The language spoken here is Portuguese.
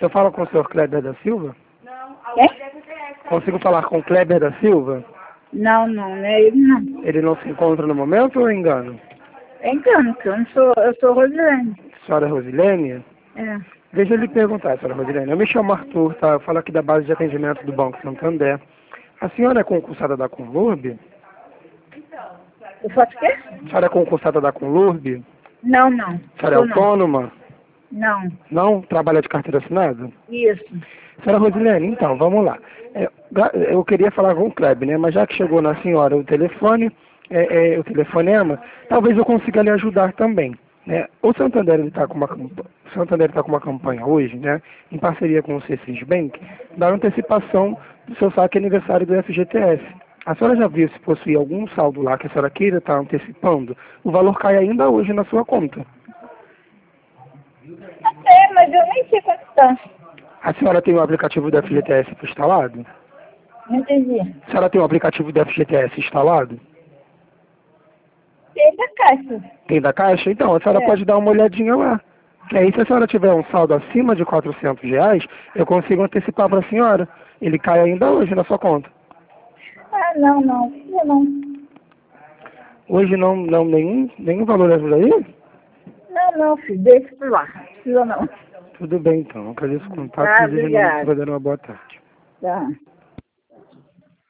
Eu falo com o senhor Kleber da Silva? É? Consigo falar com o Kleber da Silva? Não, não é ele não. Ele não se encontra no momento ou eu engano? É engano, que eu sou Rosilene. Senhora Rosilene? É. Deixa eu lhe perguntar, senhora Rosilene. Eu me chamo Arthur, tá? Eu falo aqui da base de atendimento do Banco Santander. A senhora é concursada da Conlurb? Eu faço o quê? A senhora é concursada da Conlurb? Não, não. A senhora é Sou não. autônoma? Não. Não? Trabalha de carteira assinada? Isso. Senhora Rosilene, então, vamos lá. Eu queria falar com o Kleber, né? Mas já que chegou na senhora o telefone, o telefonema, talvez eu consiga lhe ajudar também. Né? O Santander está com uma campanha hoje, né? Em parceria com o C6 Bank, da antecipação do seu saque aniversário do FGTS. A senhora já viu se possui algum saldo lá que a senhora queira estar antecipando? O valor cai ainda hoje na sua conta. É, mas eu nem sei quanto tá. A senhora tem o aplicativo do FGTS instalado? Não entendi. A senhora tem o aplicativo do FGTS instalado? Tem da caixa. Tem da Caixa? Então, a senhora pode dar uma olhadinha lá. Que aí, se a senhora tiver um saldo acima de R$ 400, eu consigo antecipar para a senhora. Ele cai ainda hoje na sua conta. Ah, não, não. Precisa não. Hoje nenhum valor ajuda aí? Não, não, filho. Deixa por lá. Precisa não. Tudo bem, então. Eu agradeço o contato Tá, e desejo obrigada. uma boa tarde. Tá.